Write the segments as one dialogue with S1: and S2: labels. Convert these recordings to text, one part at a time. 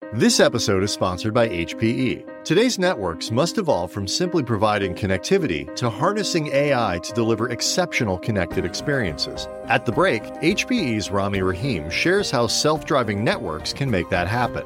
S1: This episode is sponsored by HPE. Today's networks must evolve from simply providing connectivity to harnessing AI to deliver exceptional connected experiences. At the break, HPE's Rami Rahim shares how self-driving networks can make that happen.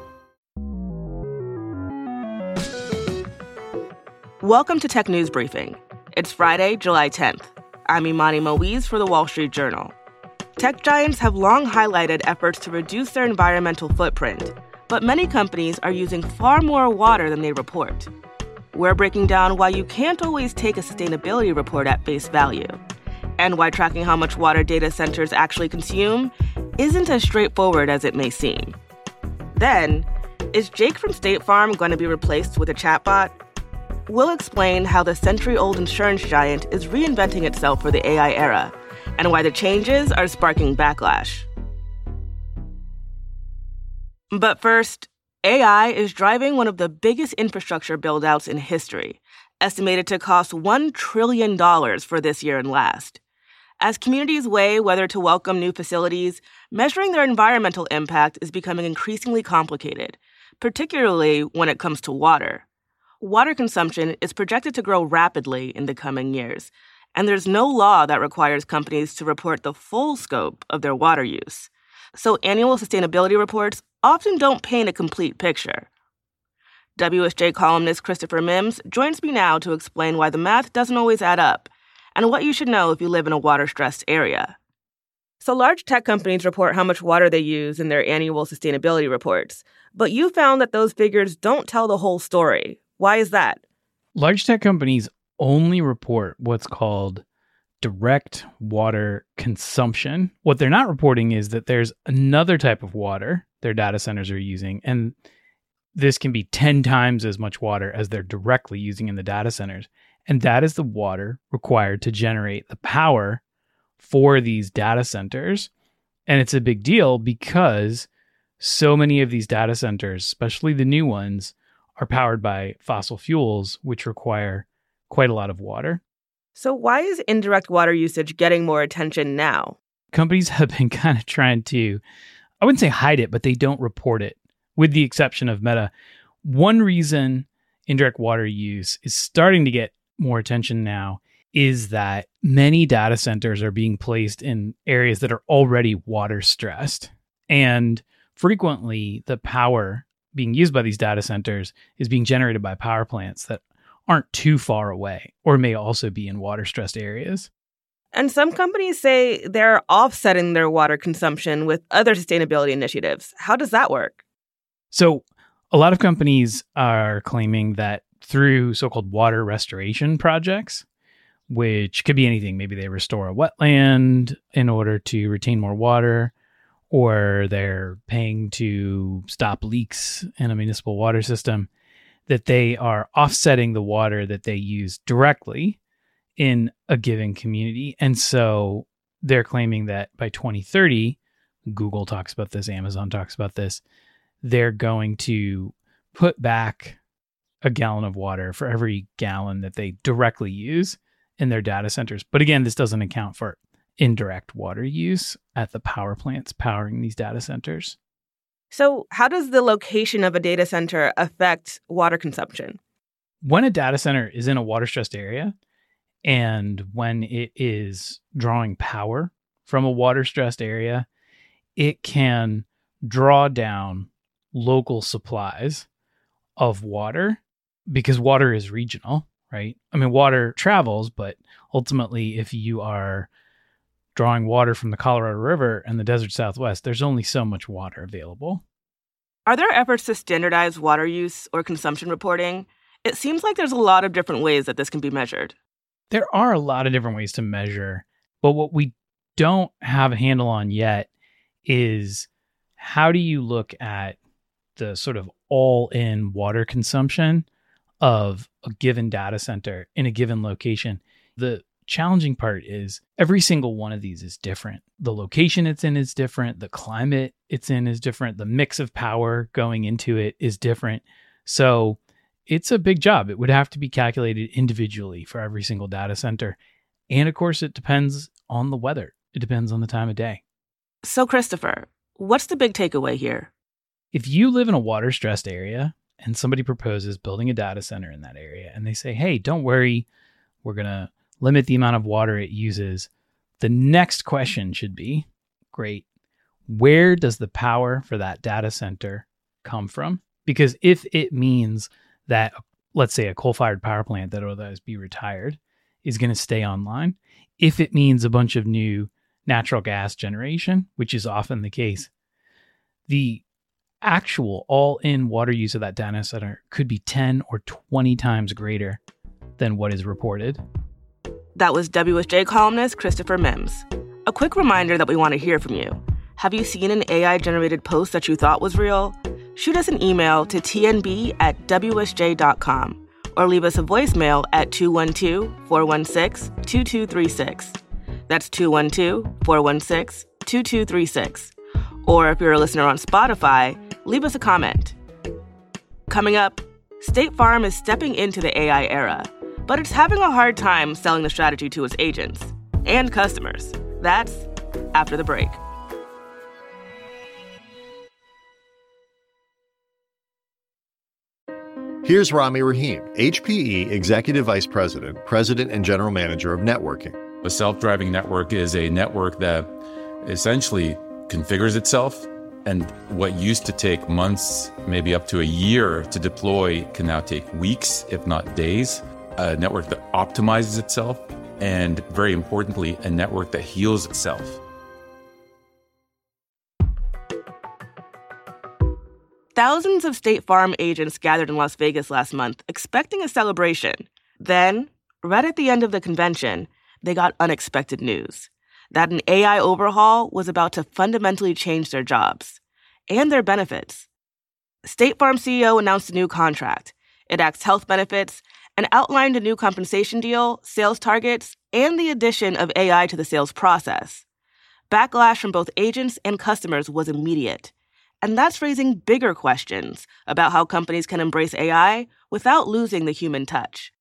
S2: Welcome to Tech News Briefing. It's Friday, July 10th. I'm Imani Moise for The Wall Street Journal. Tech giants have long highlighted efforts to reduce their environmental footprint, but many companies are using far more water than they report. We're breaking down why you can't always take a sustainability report at face value, and why tracking how much water data centers actually consume isn't as straightforward as it may seem. Then, is Jake from State Farm going to be replaced with a chatbot? We'll explain how the century-old insurance giant is reinventing itself for the AI era, and why the changes are sparking backlash. But first, AI is driving one of the biggest infrastructure build-outs in history, estimated to cost $1 trillion for this year and last. As communities weigh whether to welcome new facilities, measuring their environmental impact is becoming increasingly complicated, particularly when it comes to water. Water consumption is projected to grow rapidly in the coming years, and there's no law that requires companies to report the full scope of their water use. So annual sustainability reports often don't paint a complete picture. WSJ columnist Christopher Mims joins me now to explain why the math doesn't always add up, and what you should know if you live in a water-stressed area. So large tech companies report how much water they use in their annual sustainability reports, but you found that those figures don't tell the whole story. Why is that?
S3: Large tech companies only report what's called direct water consumption. What they're not reporting is that there's another type of water their data centers are using, and this can be 10 times as much water as they're directly using in the data centers. And that is the water required to generate the power for these data centers. And it's a big deal because so many of these data centers, especially the new ones, are powered by fossil fuels, which require quite a lot of water.
S2: So why is indirect water usage getting more attention now?
S3: Companies have been kind of trying to, I wouldn't say hide it, but they don't report it, with the exception of Meta. One reason indirect water use is starting to get more attention now is that many data centers are being placed in areas that are already water stressed. And frequently, the power being used by these data centers is being generated by power plants that aren't too far away, or may also be in water-stressed areas.
S2: And some companies say they're offsetting their water consumption with other sustainability initiatives. How does that work?
S3: So a lot of companies are claiming that through so-called water restoration projects, which could be anything. Maybe they restore a wetland in order to retain more water, or they're paying to stop leaks in a municipal water system, that they are offsetting the water that they use directly in a given community. And so they're claiming that by 2030, Google talks about this, Amazon talks about this, they're going to put back a gallon of water for every gallon that they directly use in their data centers. But again, this doesn't account for indirect water use at the power plants powering these data centers.
S2: So how does the location of a data center affect water consumption?
S3: When a data center is in a water-stressed area, and when it is drawing power from a water-stressed area, it can draw down local supplies of water because water is regional, right? I mean, water travels, but ultimately, if you are drawing water from the Colorado River and the desert Southwest, there's only so much water available.
S2: Are there efforts to standardize water use or consumption reporting? It seems like there's a lot of different ways that this can be measured.
S3: There are a lot of different ways to measure, but what we don't have a handle on yet is how do you look at the sort of all-in water consumption of a given data center in a given location. The challenging part is every single one of these is different. The location it's in is different. The climate it's in is different. The mix of power going into it is different. So it's a big job. It would have to be calculated individually for every single data center. And of course, it depends on the weather. It depends on the time of day.
S2: So Christopher, what's the big takeaway here?
S3: If you live in a water-stressed area and somebody proposes building a data center in that area and they say, hey, don't worry, we're going to limit the amount of water it uses, the next question should be, great, where does the power for that data center come from? Because if it means that, let's say, a coal-fired power plant that will otherwise be retired is going to stay online, if it means a bunch of new natural gas generation, which is often the case, the actual all-in water use of that data center could be 10 or 20 times greater than what is reported.
S2: That was WSJ columnist Christopher Mims. A quick reminder that we want to hear from you. Have you seen an AI-generated post that you thought was real? Shoot us an email to tnb@wsj.com or leave us a voicemail at 212-416-2236. That's 212-416-2236. Or if you're a listener on Spotify, leave us a comment. Coming up, State Farm is stepping into the AI era, but it's having a hard time selling the strategy to its agents and customers. That's after the break.
S1: Here's Rami Rahim, HPE Executive Vice President, President and General Manager of Networking.
S4: A self-driving network is a network that essentially configures itself, and what used to take months, maybe up to a year to deploy, can now take weeks, if not days. A network that optimizes itself, and very importantly, a network that heals itself.
S2: Thousands of State Farm agents gathered in Las Vegas last month, expecting a celebration. Then, right at the end of the convention, they got unexpected news that an AI overhaul was about to fundamentally change their jobs and their benefits. State Farm CEO announced a new contract. It acts health benefits and outlined a new compensation deal, sales targets, and the addition of AI to the sales process. Backlash from both agents and customers was immediate. And that's raising bigger questions about how companies can embrace AI without losing the human touch.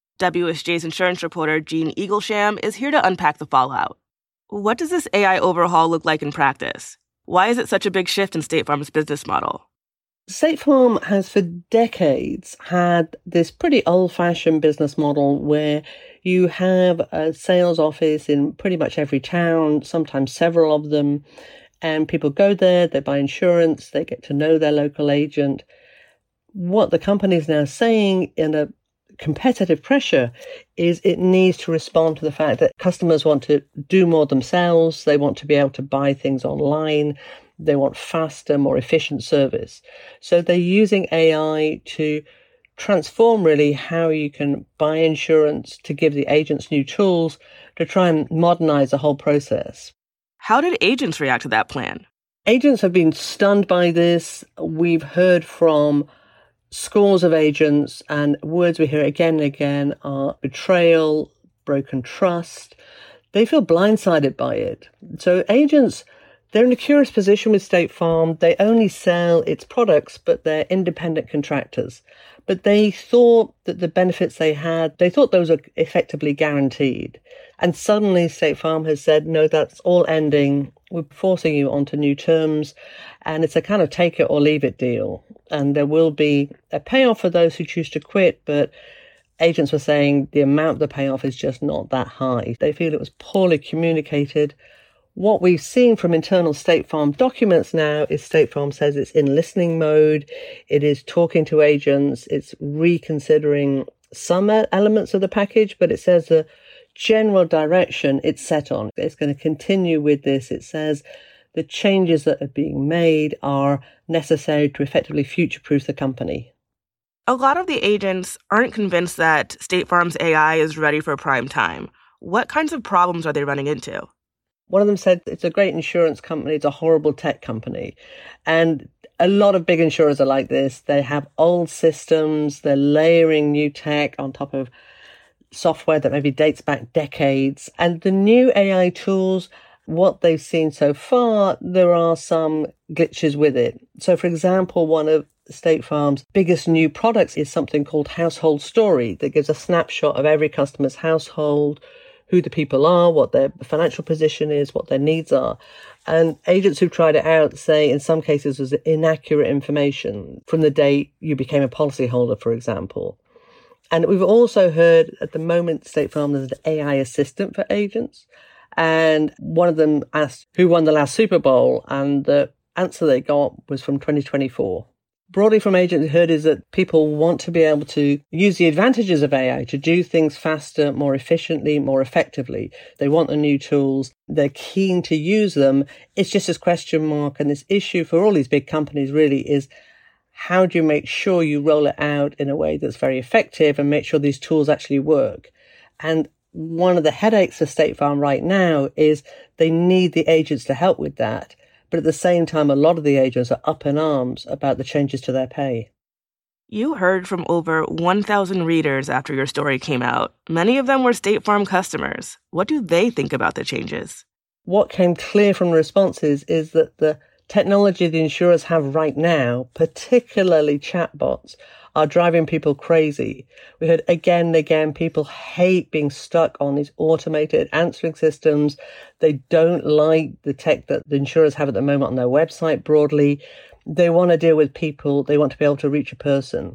S2: WSJ's insurance reporter Jean Eaglesham is here to unpack the fallout. What does this AI overhaul look like in practice? Why is it such a big shift in State Farm's business model?
S5: State Farm has for decades had this pretty old-fashioned business model where you have a sales office in pretty much every town, sometimes several of them, and people go there, they buy insurance, they get to know their local agent. What the company is now saying in a competitive pressure is it needs to respond to the fact that customers want to do more themselves, they want to be able to buy things online, they want faster, more efficient service. So they're using AI to transform really how you can buy insurance, to give the agents new tools, to try and modernize the whole process.
S2: How did agents react to that plan?
S5: Agents have been stunned by this. We've heard from scores of agents, and words we hear again and again are betrayal, broken trust. They feel blindsided by it. So agents, they're in a curious position with State Farm. They only sell its products, but they're independent contractors. But they thought that the benefits they had, they thought those are effectively guaranteed. And suddenly State Farm has said, no, that's all ending. We're forcing you onto new terms. And it's a kind of take it or leave it deal. And there will be a payoff for those who choose to quit. But agents were saying the amount of the payoff is just not that high. They feel it was poorly communicated. What we've seen from internal State Farm documents now is State Farm says it's in listening mode. It is talking to agents. It's reconsidering some elements of the package, but it says the general direction it's set on. It's going to continue with this. It says the changes that are being made are necessary to effectively future-proof the company.
S2: A lot of the agents aren't convinced that State Farm's AI is ready for prime time. What kinds of problems are they running into?
S5: One of them said it's a great insurance company, it's a horrible tech company. And a lot of big insurers are like this. They have old systems, they're layering new tech on top of software that maybe dates back decades. And the new AI tools, what they've seen so far, there are some glitches with it. So, for example, one of State Farm's biggest new products is something called Household Story that gives a snapshot of every customer's household, who the people are, what their financial position is, what their needs are. And agents who've tried it out say in some cases it was inaccurate information from the date you became a policyholder, for example. And we've also heard at the moment, State Farm, there's an AI assistant for agents. And one of them asked who won the last Super Bowl, and the answer they got was from 2024. Broadly from agents heard is that people want to be able to use the advantages of AI to do things faster, more efficiently, more effectively. They want the new tools. They're keen to use them. It's just this question mark, and this issue for all these big companies really is, how do you make sure you roll it out in a way that's very effective and make sure these tools actually work? And one of the headaches for State Farm right now is they need the agents to help with that. But at the same time, a lot of the agents are up in arms about the changes to their pay.
S2: You heard from over 1,000 readers after your story came out. Many of them were State Farm customers. What do they think about the changes?
S5: What came clear from the responses is that the technology the insurers have right now, particularly chatbots, are driving people crazy. We heard again and again, people hate being stuck on these automated answering systems. They don't like the tech that the insurers have at the moment on their website broadly. They want to deal with people. They want to be able to reach a person.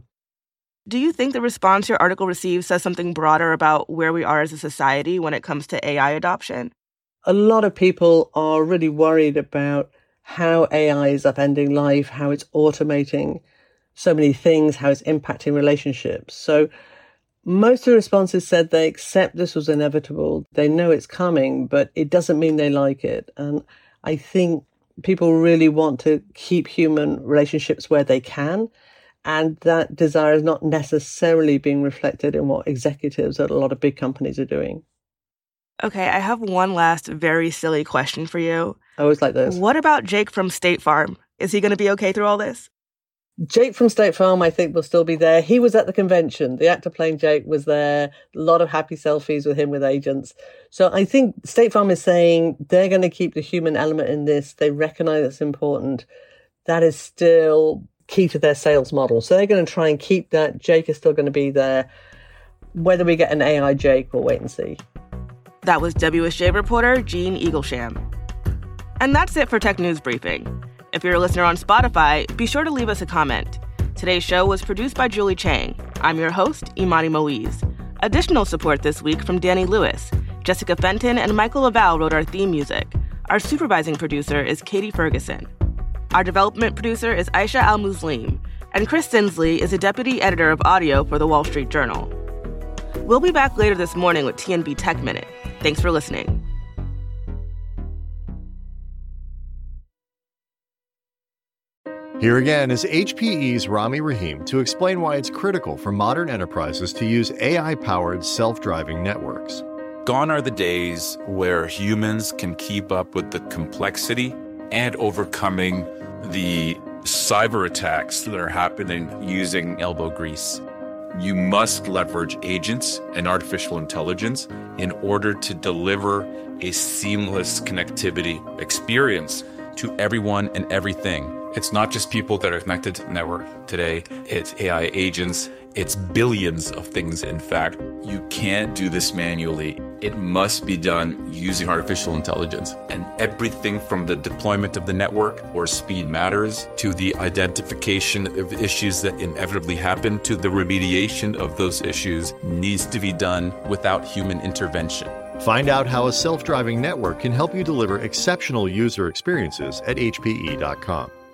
S2: Do you think the response your article received says something broader about where we are as a society when it comes to AI adoption?
S5: A lot of people are really worried about how AI is upending life, how it's automating so many things, how it's impacting relationships. So most of the responses said they accept this was inevitable. They know it's coming, but it doesn't mean they like it. And I think people really want to keep human relationships where they can. And that desire is not necessarily being reflected in what executives at a lot of big companies are doing.
S2: Okay, I have one last very silly question for you.
S5: I always like those.
S2: What about Jake from State Farm? Is he going to be okay through all this?
S5: Jake from State Farm, I think, will still be there. He was at the convention. The actor playing Jake was there. A lot of happy selfies with him with agents. So I think State Farm is saying they're going to keep the human element in this. They recognize it's important. That is still key to their sales model. So they're going to try and keep that. Jake is still going to be there. Whether we get an AI Jake, we'll wait and see.
S2: That was WSJ reporter Jean Eaglesham. And that's it for Tech News Briefing. If you're a listener on Spotify, be sure to leave us a comment. Today's show was produced by Julie Chang. I'm your host, Imani Moise. Additional support this week from Danny Lewis. Jessica Fenton and Michael Laval wrote our theme music. Our supervising producer is Katie Ferguson. Our development producer is Aisha Al-Muslim. And Chris Sinsley is a deputy editor of audio for The Wall Street Journal. We'll be back later this morning with TNB Tech Minute. Thanks for listening.
S1: Here again is HPE's Rami Rahim to explain why it's critical for modern enterprises to use AI-powered self-driving networks.
S6: Gone are the days where humans can keep up with the complexity and overcoming the cyber attacks that are happening using elbow grease. You must leverage agents and artificial intelligence in order to deliver a seamless connectivity experience to everyone and everything. It's not just people that are connected to the network today. It's AI agents. It's billions of things, in fact. You can't do this manually. It must be done using artificial intelligence. And everything from the deployment of the network, where speed matters, to the identification of issues that inevitably happen, to the remediation of those issues, needs to be done without human intervention.
S1: Find out how a self-driving network can help you deliver exceptional user experiences at hpe.com.